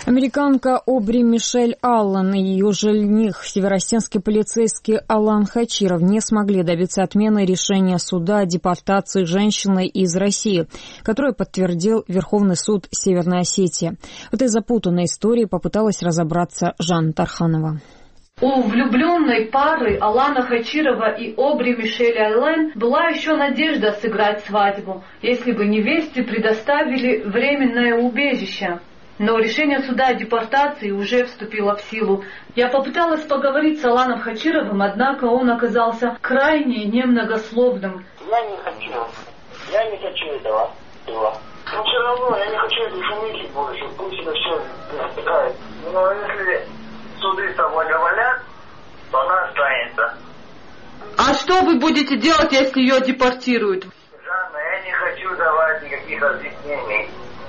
Американка Обри Мишель Аллен и ее жених, северосинский полицейский Алан Хачиров, не смогли добиться отмены решения суда о депортации женщины из России, которое подтвердил Верховный суд Северной Осетии. В этой запутанной истории попыталась разобраться Жанна Тарханова. У влюбленной пары Алана Хачирова и Обри Мишель Аллен была еще надежда сыграть свадьбу, если бы невесте предоставили временное убежище. Но решение суда о депортации уже вступило в силу. Я попыталась поговорить с Аланом Хачировым, однако он оказался крайне немногословным. Я не хочу этого. Но все равно я не хочу этой шумихи больше, пусть это все натыкает. Но если суды соблаговолят, то она останется. А что вы будете делать, если ее депортируют? Жанна, я не хочу давать никаких разъяснений.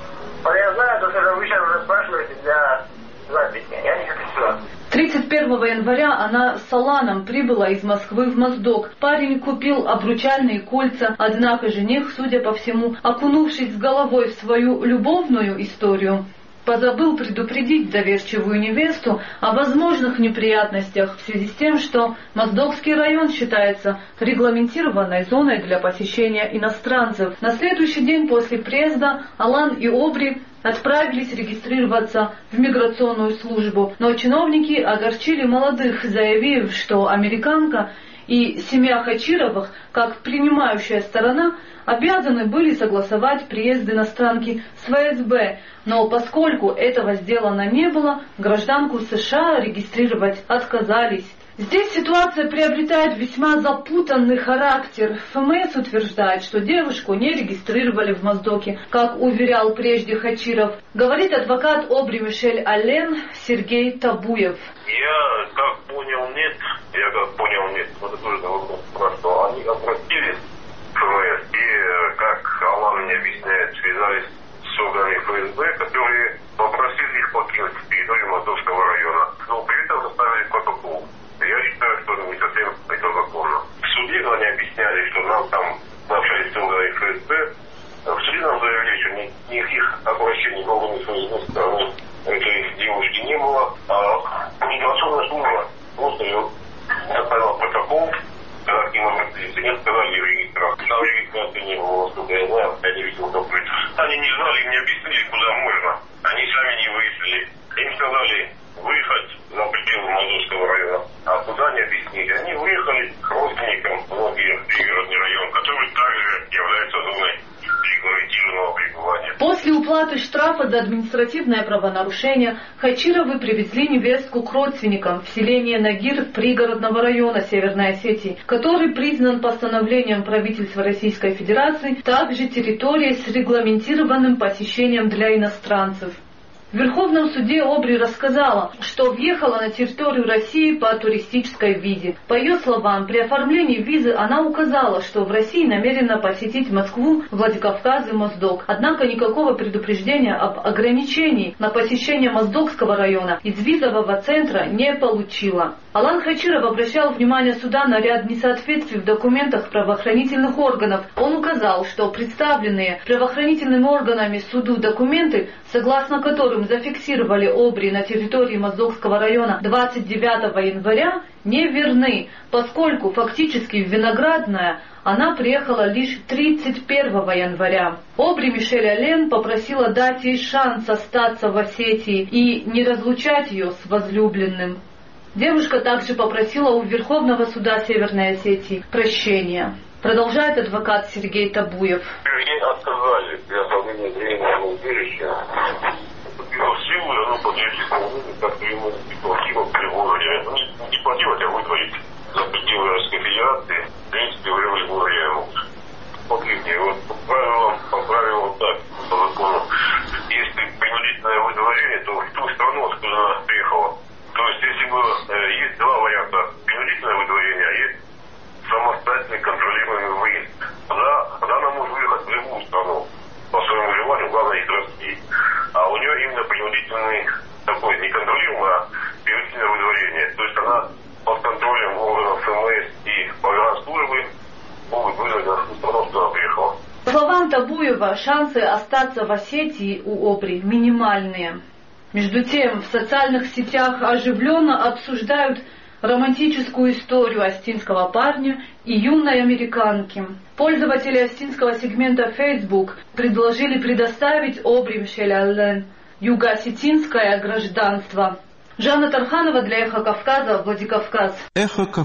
Я знаю, что вы сейчас уже спрашиваете для записи. Я не хочу. 31 января она с Аланом прибыла из Москвы в Моздок. Парень купил обручальные кольца, однако жених, судя по всему, окунувшись с головой в свою любовную историю, позабыл предупредить доверчивую невесту о возможных неприятностях в связи с тем, что Моздокский район считается регламентированной зоной для посещения иностранцев. На следующий день после приезда Алан и Обри отправились регистрироваться в миграционную службу, но чиновники огорчили молодых, заявив, что американка и семья Хачировых, как принимающая сторона, обязаны были согласовать приезд иностранки с ФСБ, но поскольку этого сделано не было, гражданку США регистрировать отказались. Здесь ситуация приобретает весьма запутанный характер. ФМС утверждает, что девушку не регистрировали в Моздоке, как уверял прежде Хачиров. Говорит адвокат Обри Мишель Аллен Сергей Табуев. Я как понял, нет. Вот это тоже вопрос спрашивал. Они обратились в ФМС и, как Алан мне объясняет, связались с органами ФСБ, которые попросили их покинуть территорию Моздокского района. Но при этом составили протокол. Я считаю, что это не совсем это законно. В суде, когда они объясняли, что нам там общались с органами ФСБ, в суде нам заявили, что никаких обращений в органы ФСБ стороны этой девушки не было, а миграционная служба просто ее составила протокол, когда к ним обратились, они сказали в регистрации. Там регистрации не было, насколько я знаю, я не видел такой. Они не знали, им не объяснили, куда можно. Они сами не выяснили. Им сказали выехать за пределы Моздокского района. А куда не объяснили? Они выехали к родственникам многие пригородный район, который также является зоной регламентированного пребывания. После уплаты штрафа за административное правонарушение Хачировы привезли невестку к родственникам в селение Нагир пригородного района Северной Осетии, который признан постановлением правительства Российской Федерации также территорией с регламентированным посещением для иностранцев. В Верховном суде Обри рассказала, что въехала на территорию России по туристической визе. По ее словам, при оформлении визы она указала, что в России намерена посетить Москву, Владикавказ и Моздок. Однако никакого предупреждения об ограничении на посещение Моздокского района из визового центра не получила. Алан Хачиров обращал внимание суда на ряд несоответствий в документах правоохранительных органов. Он указал, что представленные правоохранительными органами суду документы, согласно которым зафиксировали Обри на территории Моздокского района 29 января, не верны, поскольку фактически в Виноградное она приехала лишь 31 января. Обри Мишель Аллен попросила дать ей шанс остаться в Осетии и не разлучать ее с возлюбленным. Девушка также попросила у Верховного суда Северной Осетии прощения. Продолжает адвокат Сергей Табуев. Ей отказали при оформлении временного убежища. В силу оно подлежит как ему не платило при городе. Не платило, а выдворить за пределы Российской Федерации. В принципе, время городе покрепнее. Вот по правилам так, по закону. Если принудительное выдворение, то в ту страну, откуда она приехала. То есть, если бы есть два варианта: принудительное выдворение, а есть самостоятельный контролируемый выезд. Она может выехать в любую страну по своему желанию, главное из России. А у нее именно принудительный такой неконтролируемый, а принудительное выдворение. То есть она под контролем органов ФМС и погранслужбы могут выдать на страну, куда она приехала. По словам Табуева, шансы остаться в Осетии у Обри минимальные. Между тем, в социальных сетях оживленно обсуждают романтическую историю остинского парня и юной американки. Пользователи остинского сегмента Facebook предложили предоставить Обри Мишель Аллен юго-осетинское гражданство. Жанна Тарханова для Эхо Кавказа, Владикавказ.